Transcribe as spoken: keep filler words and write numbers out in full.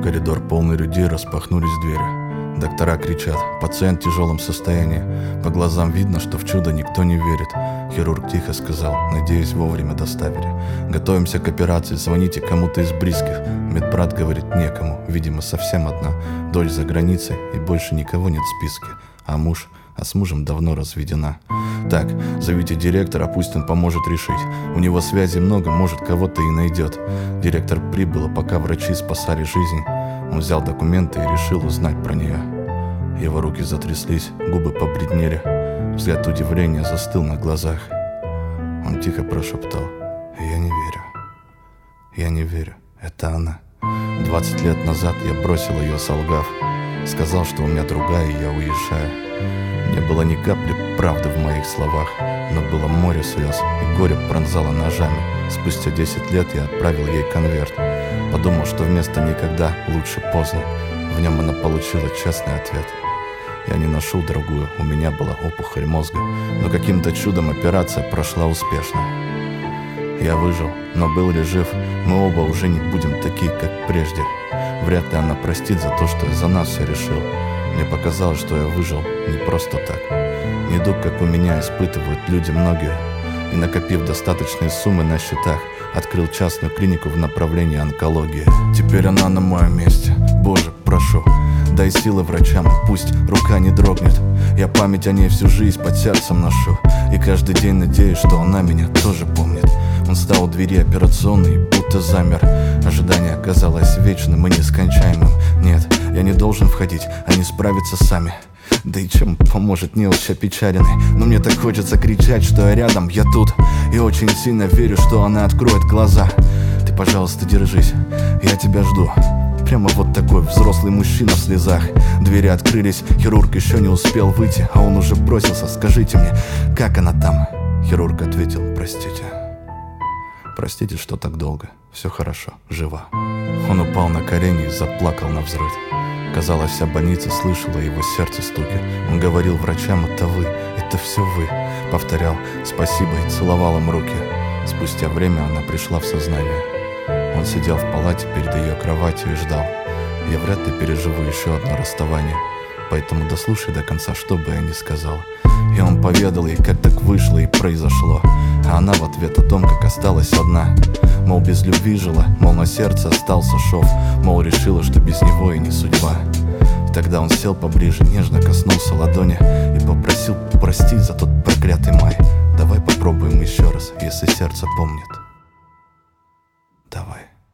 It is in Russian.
Коридор полный людей, распахнулись двери. Доктора кричат: пациент в тяжелом состоянии. По глазам видно, что в чудо никто не верит. Хирург тихо сказал: надеюсь, вовремя доставили. Готовимся к операции, звоните кому-то из близких. Медбрат говорит: некому, видимо, совсем одна. Дочь за границей и больше никого нет в списке. А муж? А с мужем давно разведена. Так, зовите директора, пусть он поможет решить. У него связей много, может, кого-то и найдет. Директор прибыл, пока врачи спасали жизнь. Он взял документы и решил узнать про нее. Его руки затряслись, губы побледнели. Взгляд удивления застыл на глазах. Он тихо прошептал: я не верю. Я не верю, это она. Двадцать лет назад я бросил ее, солгав. Сказал, что у меня другая, и я уезжаю. Не было ни капли правды в моих словах, но было море слез, и горе пронзало ножами. Спустя десять лет я отправил ей конверт. Подумал, что вместо «никогда» лучше поздно. В нем она получила честный ответ. Я не нашел другую, у меня была опухоль мозга, но каким-то чудом операция прошла успешно. Я выжил, но был ли жив, мы оба уже не будем такие, как прежде. Вряд ли она простит за то, что я за нас все решил. Мне показалось, что я выжил не просто так. Недуг, как у меня, испытывают люди многие. И, накопив достаточные суммы на счетах, открыл частную клинику в направлении онкологии. Теперь она на моем месте. Боже, прошу, дай силы врачам, пусть рука не дрогнет. Я память о ней всю жизнь под сердцем ношу. И каждый день надеюсь, что она меня тоже помнит. Он стал у двери операционной и будто замер. Ожидание оказалось вечным и нескончаемым. Нет, я не должен входить, они справятся сами. Да и чем поможет неуч опечаленный? Но мне так хочется кричать, что я рядом, я тут. И очень сильно верю, что она откроет глаза. Ты, пожалуйста, держись, я тебя жду. Прямо вот такой взрослый мужчина в слезах. Двери открылись, хирург еще не успел выйти, а он уже бросился: скажите мне, как она там? Хирург ответил: простите. Простите, что так долго. Все хорошо, жива. Он упал на колени и заплакал навзрыд. Казалось, вся больница слышала его сердце стуки. Он говорил врачам: это вы, это все вы. Повторял спасибо и целовал им руки. Спустя время она пришла в сознание. Он сидел в палате перед ее кроватью и ждал. Я вряд ли переживу еще одно расставание, поэтому дослушай до конца, что бы я ни сказал. И он поведал ей, как так вышло и произошло. А она в ответ о том, как осталась одна. Мол, без любви жила, мол, на сердце остался шов. Мол, решила, что без него и не судьба. И тогда он сел поближе, нежно коснулся ладони и попросил простить за тот проклятый май. Давай попробуем еще раз, если сердце помнит. Давай.